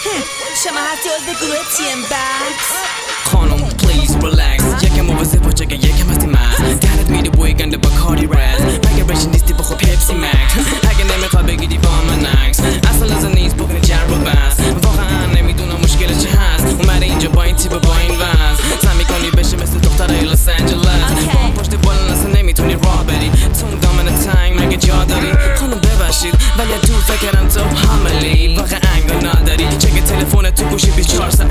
شما هستی عضو گروه TM Bags؟ خانم پلیز ریلکس، یکم موازه با جگه یکم هستی من درت میده بوی گنده با کاری رز مگه رشن نیستی بخور پیپسی مکس اگه نمیخواد بگیری با من نکس اصلا لازم نیست بکنی جر و بس واقعا نمیدونم مشکل چه هست اومده اینجا با این تیپ با این وز سعی میکنی بشه مثل دخترای لس آنجلس با اون پشت بالن اصلا نمیتونی راه بری تو اون دامن تنگ مگه جا داری خانم ببخشید ولی تو فکرم تو حاملی واقعا انگار نداری چک تلفن تو گوشی 24 ساعت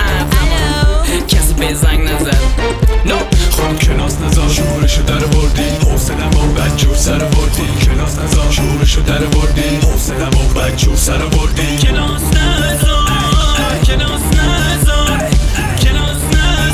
کسی به زنگ نزد نو خانم کلاس نزار شعورشو در بردی حوصلمو بدجور سر بردی کلاس نزار شعورشو در بردی حوصلمو بدجور سر بردی کلاس نزار کلاس نزار کلاس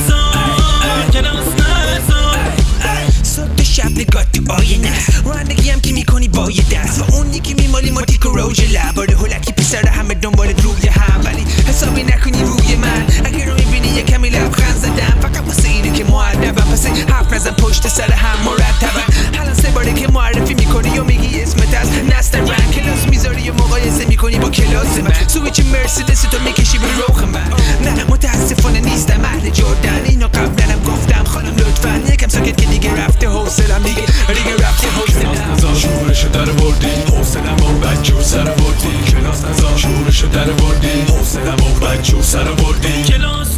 نزار کلاس نزار صبح شب نگاه تو آینه رانندگی هم که میکنی با یه دست و اون یکی میمالی ما دیک و روژ لباره هلکی پسر همه دنبالت روی هم ولی حسابی نکنی روی من اگه رو میبینی یه کمی لبخند زدم فقط واسه اینه که معدبم پس حرف نزن پشت سر هم مرتبن حالا 3 باره که معرفی میکنی و میگی اسمت از نستر من کلاس میذاری و مقایسه میکنی با کلاس من سویچ مرسدس تو میکشی به روخ من نه متاسفانه نیستم اهل جردن اینو قبلنم گفتم خانم لطفا یکم ساکت که دیگه رفته حوصلم دیگه رفته حوصلم شعورشو در بردی حوصلمو بدجور سر بردی کلاس نزار شعورشو در بردی حوصلمو بدجور سر بردی کلاس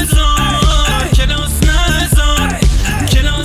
نزار کلاس نزار کلاس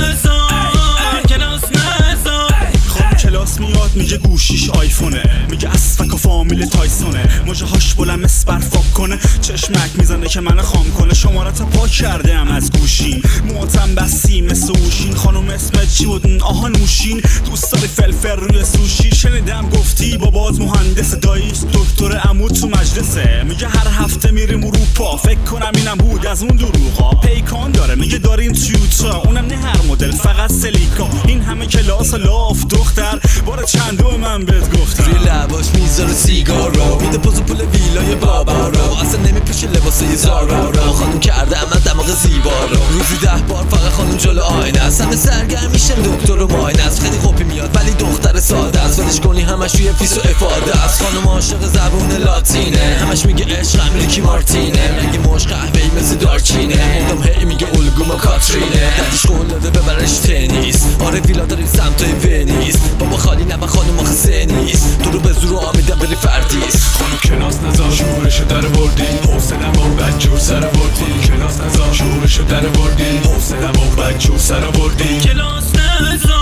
نزار کلاس نزار خانم کلاس میاد میگه گوشیش آیفونه میگه اسفک و فامیل تایسونه موجه هاش بلند مثل برفاک کنه چشمک میزنه که منو خام کنه شمارت پاک کرده ام از گوشین موتم بسی مثل اوشین خانم اسمت چی بود؟ آها نوشین دوست داری فلفل روی سوشی شنیدم گفتی بابات مهندس داییست دکتر عمود تو مجلسه میگه هر هفته میریم اروپا فکر کنم اینم بود از اون دروغا پیکان داره میگه داریم تویوتا اونم نه هر مدل فقط سلیکا این همه کلاس لاف دختر بار چندو من بهت گفتم روی لباش میذاره سیگار رو میده پوز پول ویلای بابا رو اصلا نمیپوشه لباسه زارا رو خانم کرده اما دماغ زیبا رو روزی 10 بار فقط خانم جلو آینه است همه سرگرم میشن دکتر و معاینه است خیلی خوبی میاد ولی دختر ساده است ولش کنی همش روی فیس و افاده است خانم عاشق زبون لاتینه همش میگه عشق امریکی مارتینه میگه مش قهوه‌ای مثل دارچینه مدام هی میگه الگوم و کاترینه دادیش قول داده ببرش تنیس آره ویلا داریم سمتای ونیس بابا خالی نه خانم آخه نیست تو رو به زور آمیدم بری فردیس خانم کلاس نزار شعورشو در بردی حوصلمو بدجور سر بردی کلاس نزار شعورشو در بردی حوصلمو بدجور سر بردی کلاس نزار